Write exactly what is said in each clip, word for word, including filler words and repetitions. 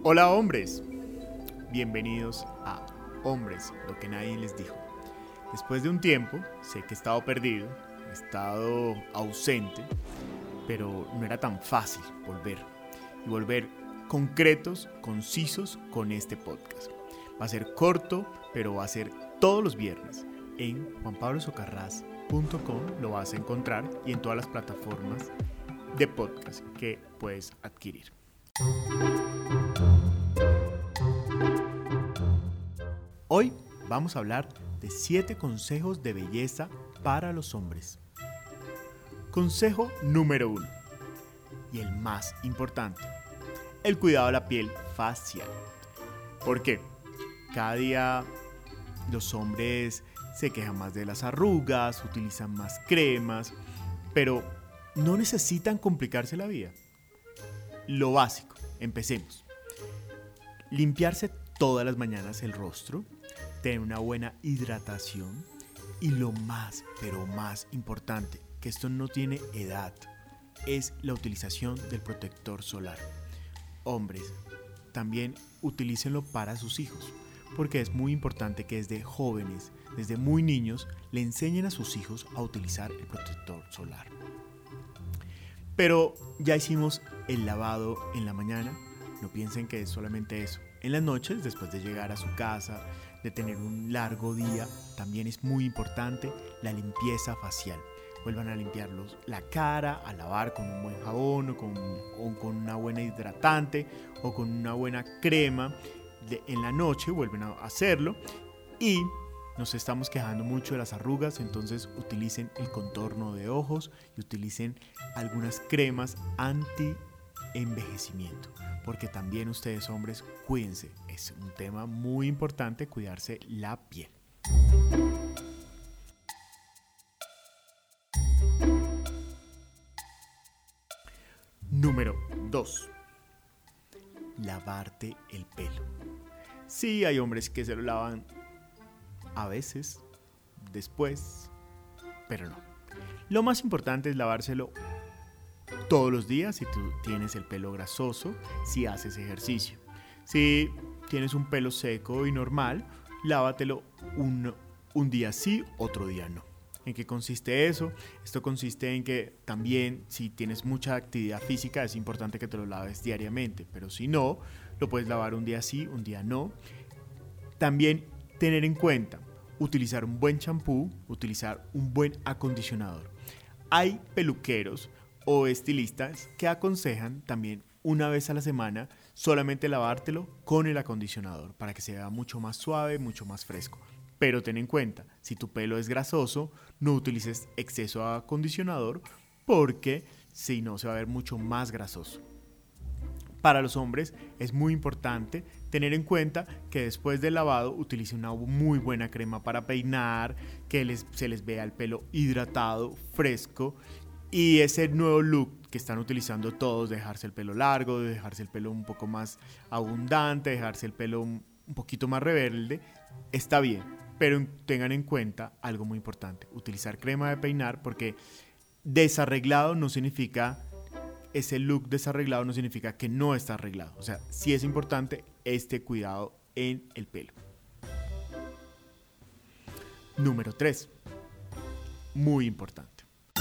Hola hombres, bienvenidos a Hombres, lo que nadie les dijo. Después de un tiempo, sé que he estado perdido, he estado ausente, pero no era tan fácil volver. Y volver concretos, concisos con este podcast. Va a ser corto, pero va a ser todos los viernes. En juan pablo socarrás punto com lo vas a encontrar y en todas las plataformas de podcast que puedes adquirir. Hoy vamos a hablar de siete consejos de belleza para los hombres. Consejo número uno, y el más importante, el cuidado de la piel facial. ¿Por qué? Cada día los hombres se quejan más de las arrugas, utilizan más cremas, pero no necesitan complicarse la vida. Lo básico, empecemos. Limpiarse todas las mañanas el rostro, tener una buena hidratación y lo más, pero más importante, que esto no tiene edad, es la utilización del protector solar. Hombres, también utilícenlo para sus hijos, porque es muy importante que desde jóvenes, desde muy niños, le enseñen a sus hijos a utilizar el protector solar. Pero ya hicimos el lavado en la mañana, no piensen que es solamente eso. En las noches, después de llegar a su casa, de tener un largo día, también es muy importante la limpieza facial. Vuelvan a limpiarlos la cara, a lavar con un buen jabón o con, o con una buena hidratante o con una buena crema. De, en la noche vuelven a hacerlo y nos estamos quejando mucho de las arrugas, entonces utilicen el contorno de ojos y utilicen algunas cremas anti-envejecimiento, porque también ustedes hombres, cuídense, es un tema muy importante cuidarse la piel. Número dos. Lavarte el pelo. Sí, hay hombres que se lo lavan a veces, después, pero no. Lo más importante es lavárselo todos los días si tú tienes el pelo grasoso, si haces ejercicio. Si tienes un pelo seco y normal, lávatelo un, un día sí, otro día no. ¿En qué consiste eso? Esto consiste en que también si tienes mucha actividad física es importante que te lo laves diariamente, pero si no, lo puedes lavar un día sí, un día no. También tener en cuenta utilizar un buen champú, utilizar un buen acondicionador. Hay peluqueros o estilistas que aconsejan también una vez a la semana solamente lavártelo con el acondicionador para que se vea mucho más suave, mucho más fresco. Pero ten en cuenta, si tu pelo es grasoso, no utilices exceso de acondicionador porque si no se va a ver mucho más grasoso. Para los hombres es muy importante tener en cuenta que después del lavado utilicen una muy buena crema para peinar, que les, se les vea el pelo hidratado, fresco y ese nuevo look que están utilizando todos, dejarse el pelo largo, dejarse el pelo un poco más abundante, dejarse el pelo un, un poquito más rebelde, está bien, pero tengan en cuenta algo muy importante, utilizar crema de peinar porque desarreglado no significa... Ese look desarreglado no significa que no está arreglado. O sea, sí es importante este cuidado en el pelo. Número tres. Muy importante.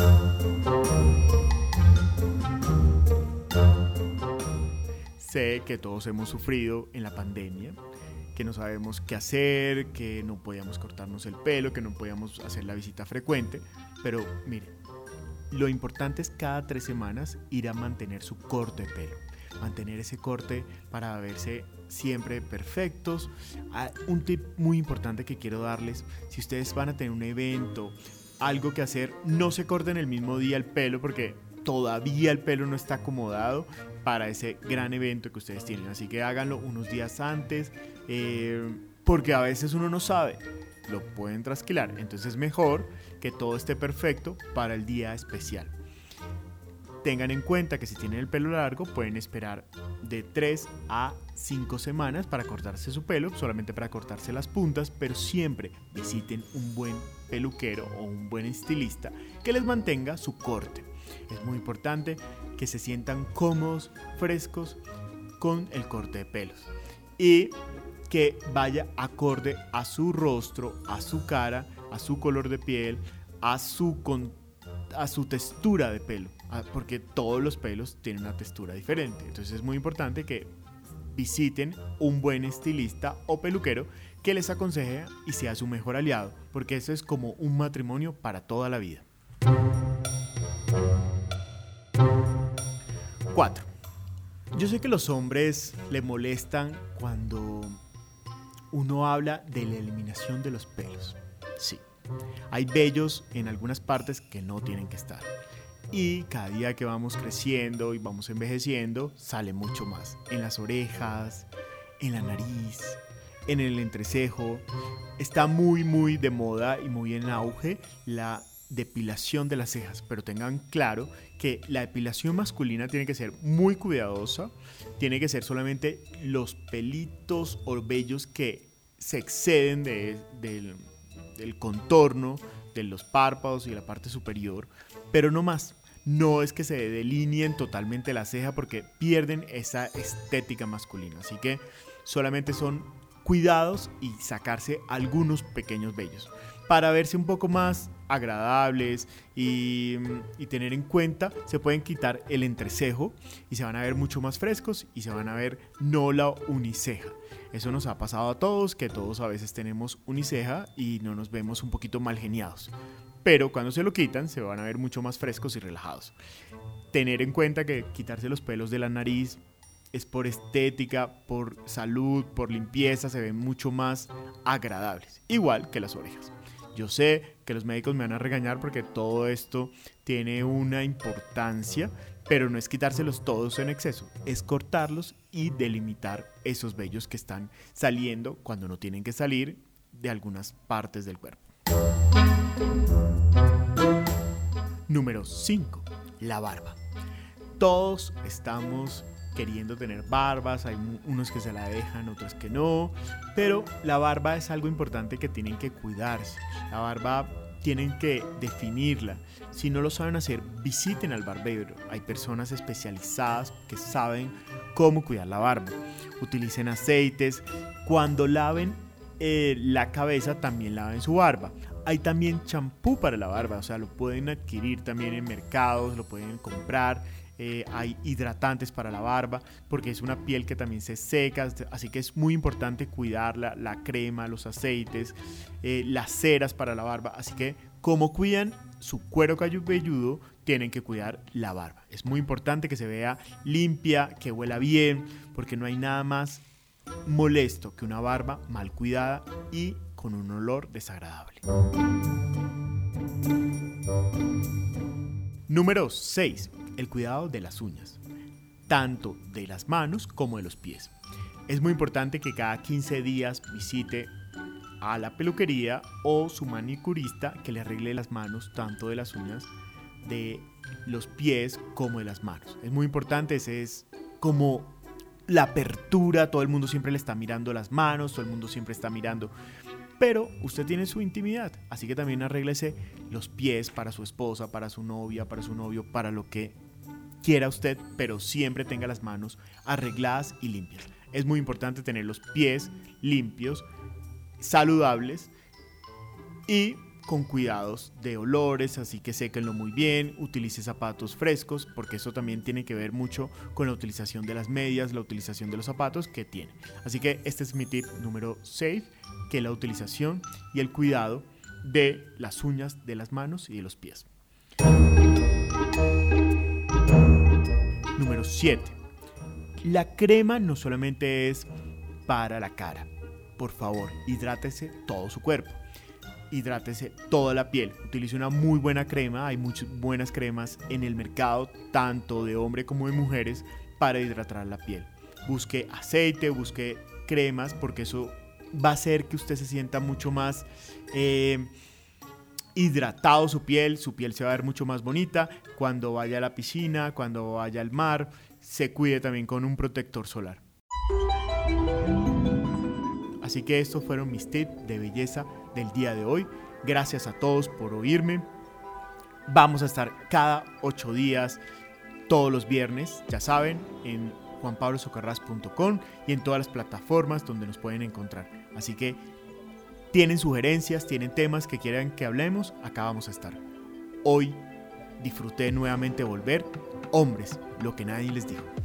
Sé que todos hemos sufrido en la pandemia, que no sabemos qué hacer, que no podíamos cortarnos el pelo, que no podíamos hacer la visita frecuente, pero miren, lo importante es cada tres semanas ir a mantener su corte de pelo. Mantener ese corte para verse siempre perfectos. Un tip muy importante que quiero darles, si ustedes van a tener un evento, algo que hacer, no se corten el mismo día el pelo porque todavía el pelo no está acomodado para ese gran evento que ustedes tienen. Así que háganlo unos días antes, eh, porque a veces uno no sabe. Lo pueden trasquilar, entonces es mejor que todo esté perfecto para el día especial. Tengan en cuenta que si tienen el pelo largo pueden esperar de tres a cinco semanas para cortarse su pelo, solamente para cortarse las puntas, pero siempre visiten un buen peluquero o un buen estilista que les mantenga su corte. Es muy importante que se sientan cómodos, frescos, con el corte de pelos y que vaya acorde a su rostro, a su cara, a su color de piel, a su, con, a su textura de pelo, porque todos los pelos tienen una textura diferente. Entonces es muy importante que visiten un buen estilista o peluquero que les aconseje y sea su mejor aliado, porque eso es como un matrimonio para toda la vida. cuatro. Yo sé que los hombres le molestan cuando uno habla de la eliminación de los pelos. Sí, hay vellos en algunas partes que no tienen que estar. Y cada día que vamos creciendo y vamos envejeciendo, sale mucho más. En las orejas, en la nariz, en el entrecejo. Está muy, muy de moda y muy en auge la depilación de las cejas, pero tengan claro que la depilación masculina tiene que ser muy cuidadosa, tiene que ser solamente los pelitos o vellos que se exceden de, de, del contorno de los párpados y la parte superior, pero no más. No es que se delineen totalmente la ceja porque pierden esa estética masculina, así que solamente son cuidados y sacarse algunos pequeños vellos para verse un poco más agradables y, y tener en cuenta, se pueden quitar el entrecejo y se van a ver mucho más frescos y se van a ver no la uniceja. Eso nos ha pasado a todos, que todos a veces tenemos uniceja y no nos vemos un poquito mal geniados. Pero cuando se lo quitan, se van a ver mucho más frescos y relajados. Tener en cuenta que quitarse los pelos de la nariz es por estética, por salud, por limpieza, se ven mucho más agradables. Igual que las orejas. Yo sé que los médicos me van a regañar porque todo esto tiene una importancia, pero no es quitárselos todos en exceso, es cortarlos y delimitar esos vellos que están saliendo cuando no tienen que salir de algunas partes del cuerpo. Número cinco. La barba. Todos estamos queriendo tener barbas, hay unos que se la dejan, otros que no, pero la barba es algo importante que tienen que cuidarse. La barba tienen que definirla. Si no lo saben hacer, visiten al barbero. Hay personas especializadas que saben cómo cuidar la barba. Utilicen aceites. Cuando laven eh, la cabeza, también laven su barba. Hay también champú para la barba, o sea, lo pueden adquirir también en mercados, lo pueden comprar. Eh, hay hidratantes para la barba porque es una piel que también se seca, así que es muy importante cuidarla, la crema, los aceites, eh, las ceras para la barba, así que como cuidan su cuero cabelludo, tienen que cuidar la barba. Es muy importante que se vea limpia, que huela bien, porque no hay nada más molesto que una barba mal cuidada y con un olor desagradable. Número seis. El cuidado de las uñas, tanto de las manos como de los pies. Es muy importante que cada quince días visite a la peluquería o su manicurista que le arregle las manos, tanto de las uñas de los pies como de las manos. Es muy importante, ese es como la apertura, todo el mundo siempre le está mirando las manos, todo el mundo siempre está mirando, pero usted tiene su intimidad, así que también arréglese los pies para su esposa, para su novia, para su novio, para lo que quiera usted, pero siempre tenga las manos arregladas y limpias. Es muy importante tener los pies limpios, saludables y con cuidados de olores, así que séquenlo muy bien, utilice zapatos frescos, porque eso también tiene que ver mucho con la utilización de las medias, la utilización de los zapatos que tiene. Así que este es mi tip número seis, que es la utilización y el cuidado de las uñas de las manos y de los pies. Número siete. La crema no solamente es para la cara. Por favor, hidrátese todo su cuerpo. Hidrátese toda la piel. Utilice una muy buena crema. Hay muchas buenas cremas en el mercado, tanto de hombre como de mujeres, para hidratar la piel. Busque aceite, busque cremas, porque eso va a hacer que usted se sienta mucho más eh, hidratado su piel. Su piel se va a ver mucho más bonita cuando vaya a la piscina, cuando vaya al mar. Se cuide también con un protector solar. Así que estos fueron mis tips de belleza del día de hoy. Gracias a todos por oírme. Vamos a estar cada ocho días, todos los viernes, ya saben, en juan pablo socarrás punto com y en todas las plataformas donde nos pueden encontrar. Así que tienen sugerencias, tienen temas que quieran que hablemos, acá vamos a estar. Hoy disfruté nuevamente volver. Hombres, lo que nadie les dijo.